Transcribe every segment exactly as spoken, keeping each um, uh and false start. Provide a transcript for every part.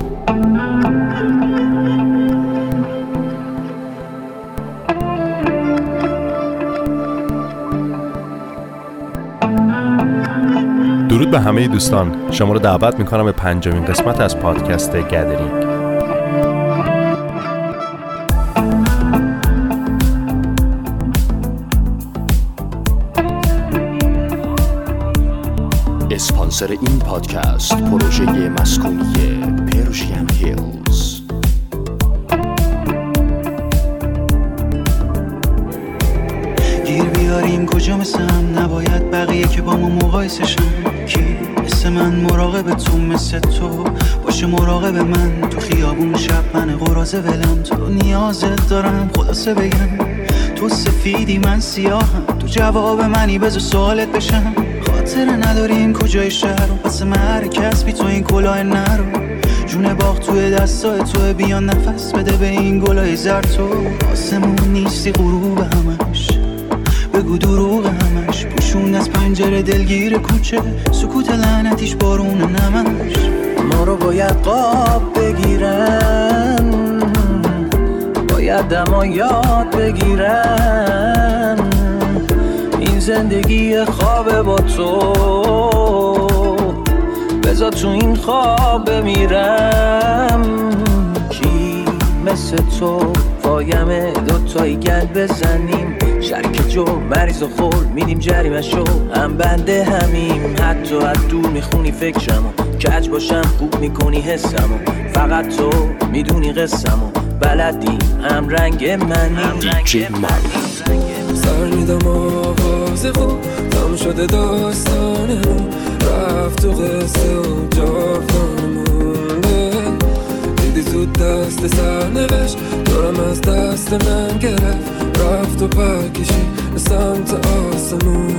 درود به همه دوستان، شما رو دعوت میکنم به پنجمین قسمت از پادکست گدرینگ. اسپانسر این پادکست پروژه مسکونی پرژین هیلز. گیر بیاریم کجا مثلم، نباید بقیه که با ما مقایسه شن. کی مثل من مراقب تو، مثل تو باشه مراقب من. تو خیابون شب من قراضه ولم، تو نیازت دارم خلاصه بگم. تو سفیدی من سیاهم، تو جواب منی بذار سوالت بشم. خاطر نداریم کجای شهر و پس مرکز بی تو این کلاه نرو. جون باغ توی دستای توی، بیان نفس بده به این گلای زرد. تو آسمون نیستی غروب همش، بگو دروغ همش. پوشون از پنجره دلگیر کوچه، سکوت لعنتیش بارون نمش. ما رو باید قاب بگیرن، باید دما یاد بگیرن. این زندگی خوابه با تو، بذار تو این خواب بمیرم. کی مثل تو پایمه دوتایی گل بزنیم. شریک جو مریض و خور میدیم جریمشو، هم بنده همیم. حتی از دور میخونی فکرمو، کج باشم خوب میکنی حسمو. فقط تو میدونی قصمو، بلدی هم رنگ منی. دیجی من سر میدم آواز خوب، تم شده داستانه رفت تو قصه و جاودانه مونده. دیدی زود دست سر نوشت، دارم از دست من گرفت. رفت و پرکشی به سمت آسمون.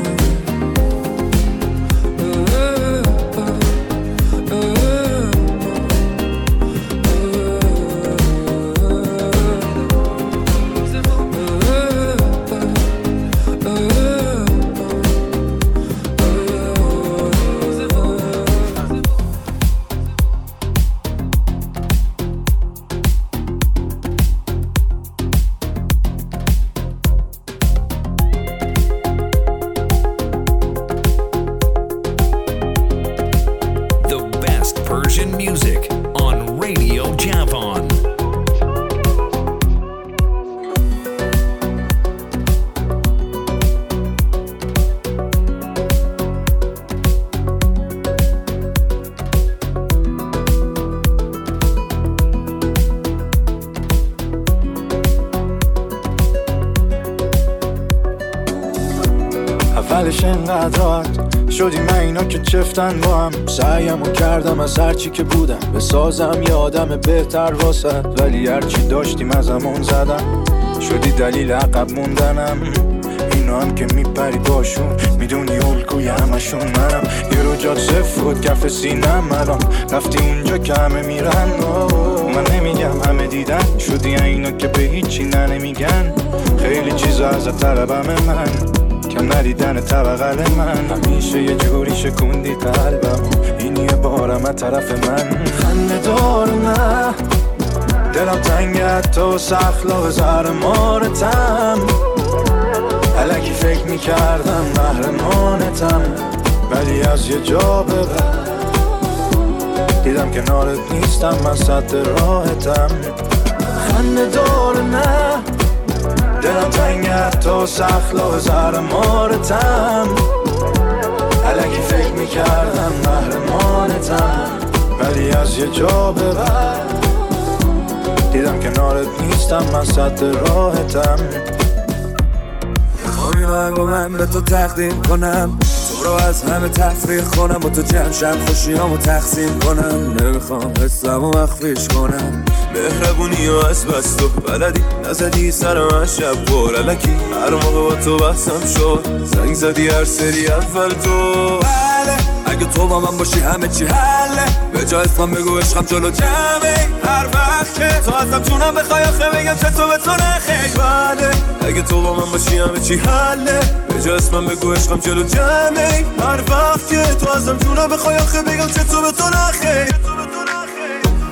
اولش انقدر راحت شدی من اینا که چفتن با هم. سعیمو کردم از هرچی که بودم بسازم یه آدم بهتر واسد، ولی هرچی داشتیم از همون زدم. شدی دلیل عقب موندنم. اینا هم که میپری باشون، میدونی الگوی همشون منم. یه رو جات صفر بود کف سینم، الان رفتی اونجا که همه میرن. من نمیگم همه دیدن، شدی اینا که به هیچی نمیگن. خیلی چیزا از طلبم من، کم ندیدن طبقل من. همیشه یه جوری شکوندی قلبم، این یه بارم از طرف من. خنده دار نه دلم تنگت تو سخلا زر مارتم. الکی فکر میکردم محرمانتم، ولی از یه جا به بعد دیدم کنارت نیستم، من صد راحتم. خنده دار نه دلم تنگت تو سخلا زر مارتم. الکی فکر میکردم محرمانتم، ولی از یه جا به بعد دیدم کنارت نیستم، من صد راحتم. میخوام با من به تو تقدیم کنم، تو رو از همه تفریح کنم و تو جمشم خوشیامو تقسیم کنم. نمیخوام حسمو مخفیش کنم، مهربونی و از بس تو بلدی نزدی سر من شب بار. الکی هر موقع با تو بحثم شد، زنگ زدی هر سری اول تو. بله اگه تو با من باشی همه چی حله، به جای اسمم بگو عشقم جلو جمعه. هر وقت که تو ازم جونم بخوای آخه بگم چه تو به تو نخیل. بله اگه تو با من باشی همه چی حله، به جای اسمم بگو عشقم جلو جمعه. هر وقت که تو ازم جونم بخوای آخه بگم چه تو به تو نخیل.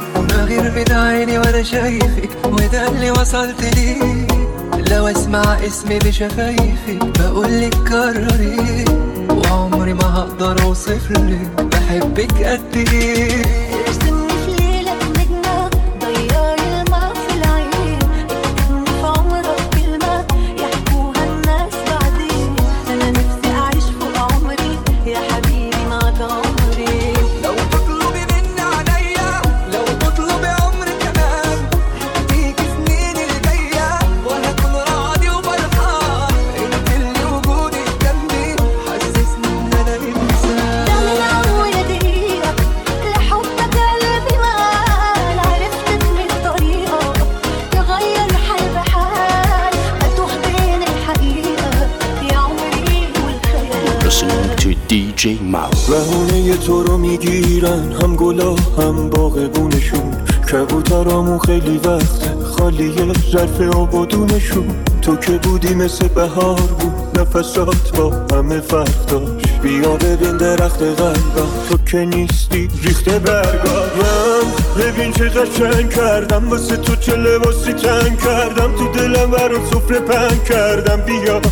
بغير من عيني وانا شايفك وده اللي وصلت ليه. لو اسمع اسمي بشفايفي بقولك كرري وعمري ما هقدر اوصفلك بحبك قد ايه. ارسمني في ليلة نجمة ضيعي الماء في العين، اكتبني في عمرك كلمة يحكوها الناس بعدين. انا نفسي اعيش فوق عمري يا حبيبي معك عمري. لو تطلبي مني عليا لو تطلبي عمري كمان هديكي سنين الجاية وهكون راضي وفرحان. انت اللي وجودك جنبي حسسني ان انا انسان. ده من اول دقيقة لحبك قلبي مال، عرفت ان الطريقة تغير حال بحال، اتوه بين الحقيقة يا عمري والخيال. Listening to دی جی Mouse. بهونه تو رو میگیرن هم گلا هم باغبونشون، کبوترامون خیلی وقت خالیه ظرف آبادونشون. تو که بودی مثل بهار بود نفسات با همه فرق داشت. بیا ببین درخت قلبم تو که نیستی ریخته برگا. من ببین چه قشنگ کردم واسه تو چه لباسی تنگ کردم، تو دلم برات سفره پنگ کردم. بیا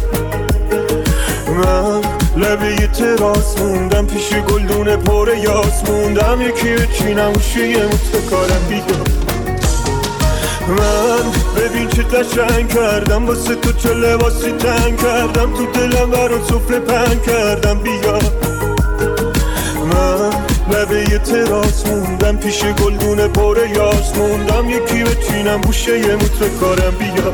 من لبه تراس موندم پیش گلدون پر یاس موندم، یکی بچینم و شیه متکارم. بیا من ببین چه قشنگ کردم واسه تو چه لباسی تنگ کردم، تو دلم برات سفره پنگ کردم. بیا من لبه تراس موندم پیش گلدون پر یاس موندم، یکی بچینم و شیه متکارم. بیا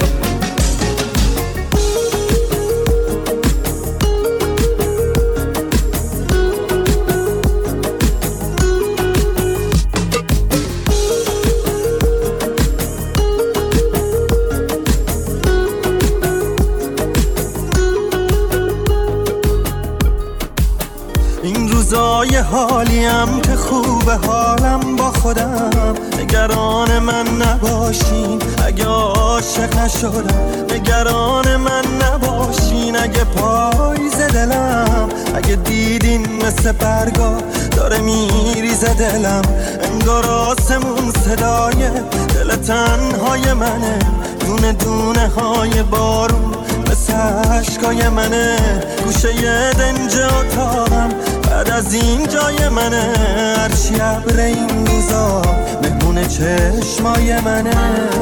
روزای حالیم که خوبه حالم با خودم، نگران من نباشین اگه عاشق نشدم، نگران من نباشین اگه پاییز دلم، اگه دیدین مثل برگا داره میریزه دلم، انگار آسمون صدای دل تنهای منه، دونه دونه های بارون مثل عشقای منه، گوشه یه دنج اتاقم بعد از این جای منه، هرچی ابر این روزا مهمون چشمای منه.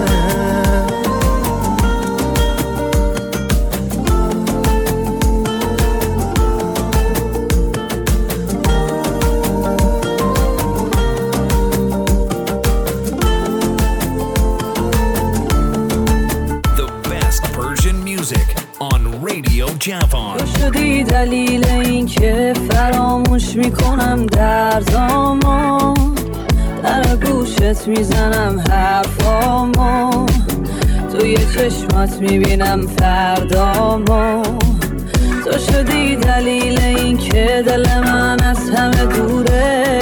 تو شدی دلیل این که فراموش میکنم دردامو، در گوشت میزنم حرفامو، توی چشمات میبینم فردامو. تو شدی دلیل این که دل من از همه دوره،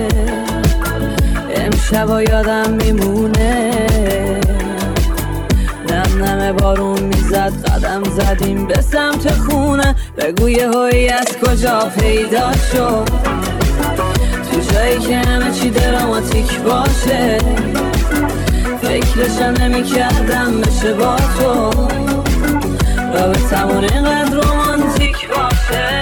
امشبا یادم میمونه، نم نم بارون میزد قدم زدیم به سمت خونه، بگو یه هایی از کجا پیدا شد، تو جایی که همه چی دراماتیک باشه، فکرشم نمی کردم بشه با تو، رابطمون اینقدر رومانتیک باشه.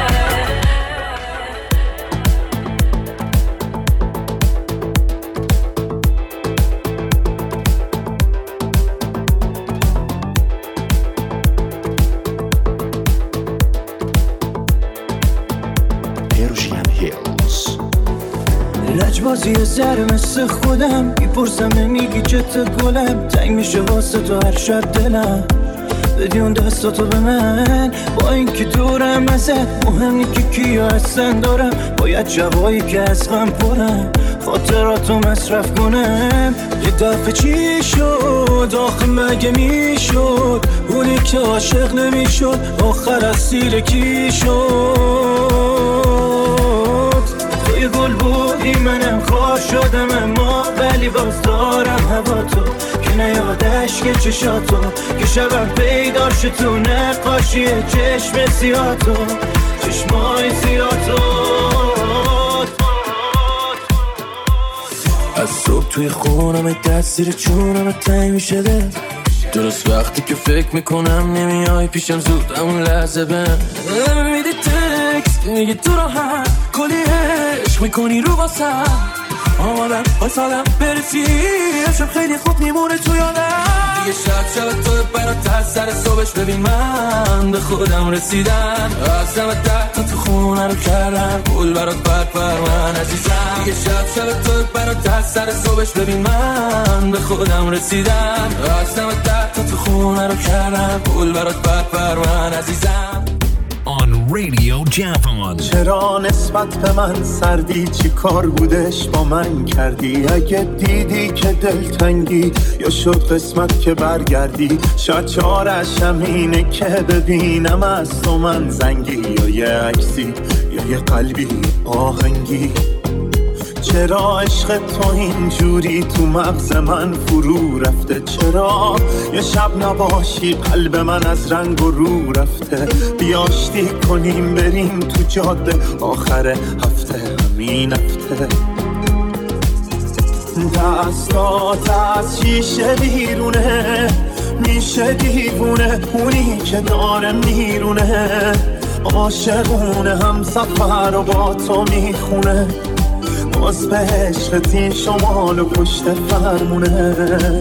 لجبازی سر مثل خودم میپرسم نمیگی چته گلم، تنگ میشه واسه تو هر شب دلم، بدی اون دستاتو به من با این که دورم ازت، مهم نی که کیا هستن دارم، باید جوایی که از غم پرم خاطراتو مصرف کنم. یه دفعه چی شد آخه مگه میشد اونی که عاشق نمیشد آخر اسیر کی شد؟ توی گل بودی منم خواه شدم اما ولی باز دارم هوا تو که نیادش که چشاتو که شبم پیدا شد تو نقاشی چشم سیاتو چشمای سیاتو. از صبح توی خونم دست زیر چونم تنگ میشه دل. درست وقتی که فکر میکنم نمیای پیشم زود همون لحظه بهم میدی تکست میگی تو راحت کلی عشق میکنی رو واسم آمادم واسادم برسی امشب خیلی خوب میمونه تو یادم دیگه شب شب تو برات از سر صبحش ببین من به خودم رسیدم از همه ده تا تو خونه رو کردم پول برات بر پر من عزیزم دیگه شب شب تو برات از سر صبحش ببین من به خودم رسیدم از همه ده تا تو خونه رو کردم پول برات بر پر من عزیزم on Radio Javon. چرا نسبت به من سردی چی کار بودش با من کردی اگه دیدی که دلتنگی یا شد قسمت که برگردی شاید چارش همینه که ببینم از تو من زنگی یا یه عکسی یا یه قلبی آهنگی چرا عشق تو اینجوری تو مغز من فرو رفته چرا یه شب نباشی قلب من از رنگ و رو رفته بیاشتی کنیم بریم تو جاده آخر هفته همین هفته دستات از شیشه بیرونه میشه دیوونه اونی که داره میرونه عاشقونه هم سفر و با تو میخونه باز به عشقتی شمال و پشت فرمونه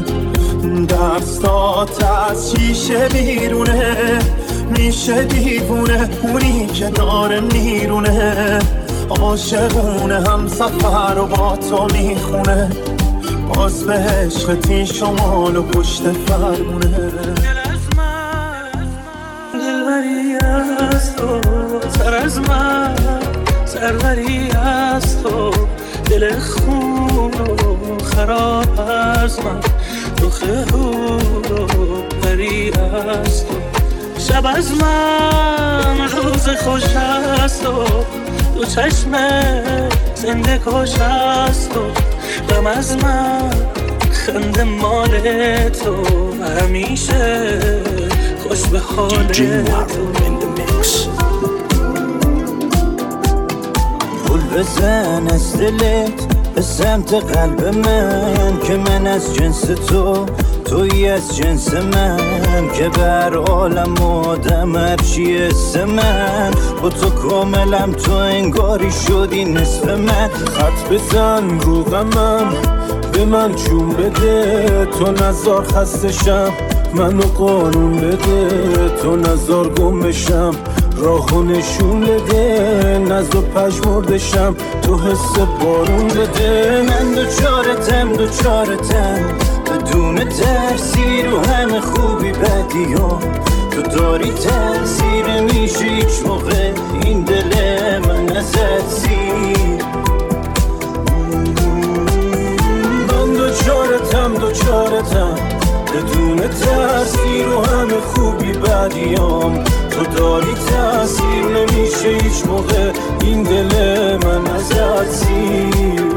دستات از شیشه بیرونه میشه دیوونه اونی که داره میرونه عاشقونه هم سفر و با تو میخونه باز به عشقتی شمال و پشت فرمونه دل از من دلبری از تو سر از من سروری از تو دل خون و خراب از من روخه و پری از تو شب از من روز خوش از تو تو چشم زنده کش از تو غم از من خنده مال تو همیشه خوش به حال تو بزن از دلت به سمت قلب من که من از جنس تو توی از جنس من که بر عالم آدم هرچی اسم من با تو کاملم تو انگاری شدی نصف من خط بزن رو غمم به من چون بده تو نزار خستشم منو قانون بده تو نزار گم بشم راهو نشون بده نزو پژمردشم تو حس بارون بده من دو چارتم دو چارتم بدون ترسی رو همه خوبی بدی ها تو داری تاثیر میشه هیچ موقع این دل من ازت سیر من دو چارتم دو چارتم بدون ترسی رو همه خوبی بدیام تو داری تاثیر نمیشه هیچ موقع این دل من ازت سیر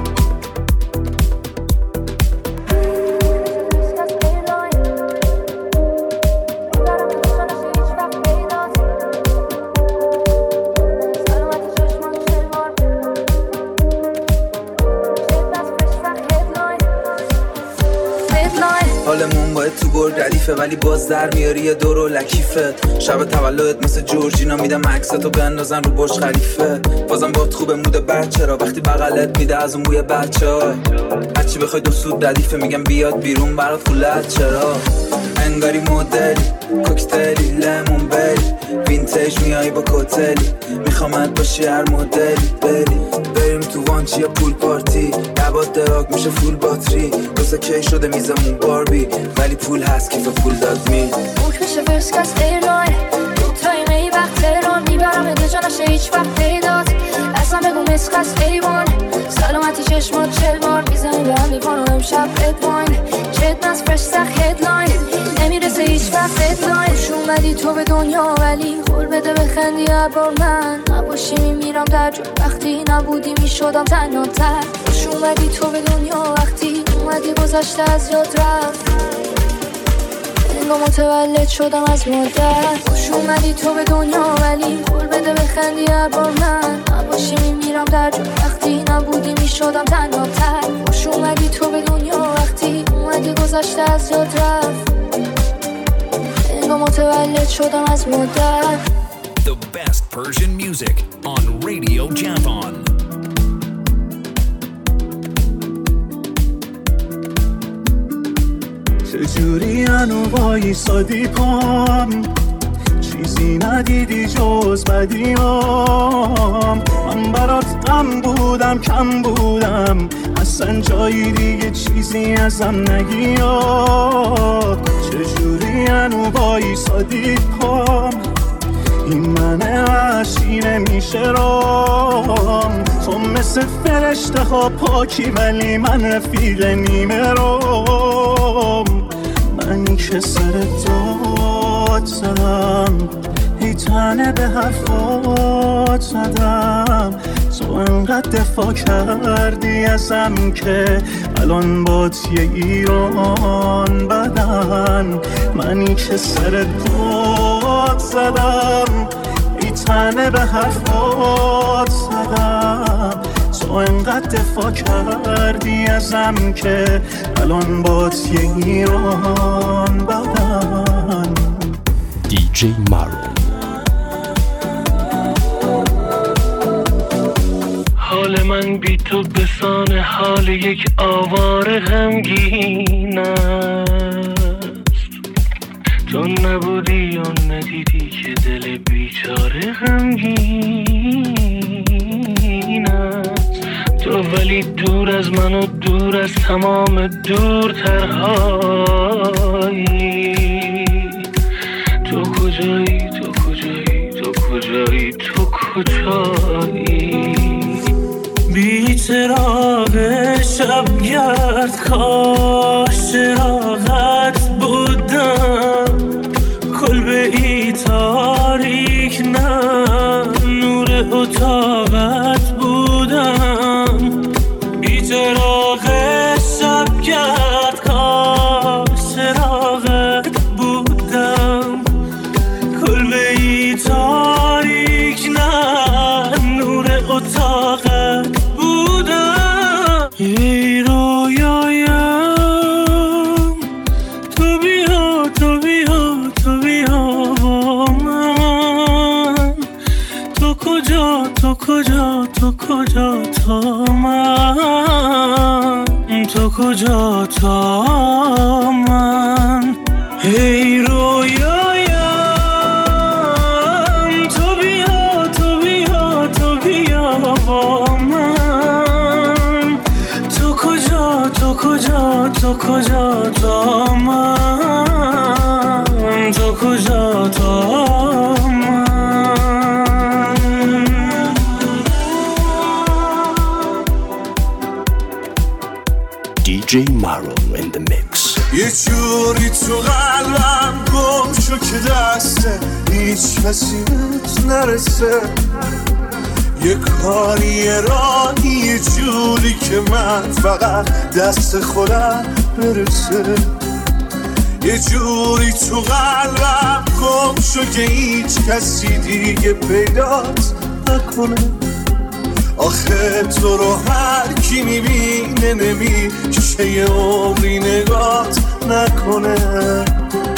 حالمون باید تو گرد ردیفه ولی باز در میاری یه دور و لکیفت شب تولدت مثل جورجینا میدم عکستو بندازن رو برج خلیفه بازم باد خوبه مود بد چرا وقتی بغلت میده از اون بوی بچه‌ها هرچی بخوای دو سود ردیفه میگم بیاد بیرون برات فولت چرا انگاری مدلی کوکتلی لیمون بری وینتیج میای با کوتلی میخوامت باشی هر مدلی بری بریم تو وانچی یا پول پارتی عباد دراگ میشه فول باتری روزه کی شده میزمون باربی ولی پول هست کیف پول داد می بوک میشه فرسکست ایرلاین دوتایی می وقت تهران میبرم یه جا نشه هیچ وقت پیدات اصلا بگو مسکست ایوان سلامتی چشمات چل بار میزنی به هم میپان و امشب ادواین چت نز فرش سخ هدلاین نمیرسه هیچ وقت ادلاین خوش اومدی تو به دنیا ولی خور بده بخندی عبار من نباشی میمیرم در جو وقتی نبودی میشدم تنها تر خوش اومدی تو به دنیا وقتی اومدی گذشته از یاد رفت انگاه متولد شدم از مادر خوش اومدی تو به دنیا ولی خور بده بخندی عبار من نباشی میمیرم در جو وقتی نبودی میشدم تنها تر خوش به دنیا وقتی اومدی گذشته از یاد رفت، انگار متولد شدم از مدت. The best Persian music on Radio Javan. چجوری انو بایی سادی پام، چیزی ندیدی جز بدیام. من برات غم بودم کم بودم، اصلا جایی دیگه چیزی ازم نگیاد. چجوری انو بایی سادی پام، این من وحشی نمیشه رام. تو مثل فرشته ها پاکی ولی من رفیق نیمه رام. من که سر داد زدم، ای تنه به حرفات زدم. تو انقدر دفاع کردی ازم که الان بات یه ایران بدن. منی که سر داد زدم، ای تنه به حرفات زدم. تو انقدر دفاع کردی ازم که الان بات یه ایران بدن. دی جی مارو. حال من بی تو بسان حال یک آواره غمگین است. تو نبودی یا ندیدی که دل بیچاره غمگین است. تو ولی دور از من و دور از تمام دورترهایی. تو کجایی تو کجایی تو کجایی تو کجایی؟ بی چراغ شبگرد کاش چراغت بودم. کلبه ای تاریک نه نور اتاقت بودم. بی چراغ شبگرد کاش چراغت بودم. کلبه ای تاریک نه نور اتاقت بودم. ای رویایم تو بیا تو بیا تو بیا با من. تو کجا تو کجا تو کجا تا من. تو کجا تا من. ای رویایم تو بیا تو بیا تو بیا با من. تو کجا تو کجا تو کجا تا من. تو کجا تا من. دی جی مارو in the mix. یه جوری تو قلبم گم شو که دسته هیچ کسی بهت نرسه. یه کاری یه راهی یه جوری که من فقط دست خودم برسه. یه جوری تو قلبم گم شو که هیچ کسی دیگه پیدات نکنه. آخه تو رو هر کی میبینه نمیشه یه عمری نگات نکنه.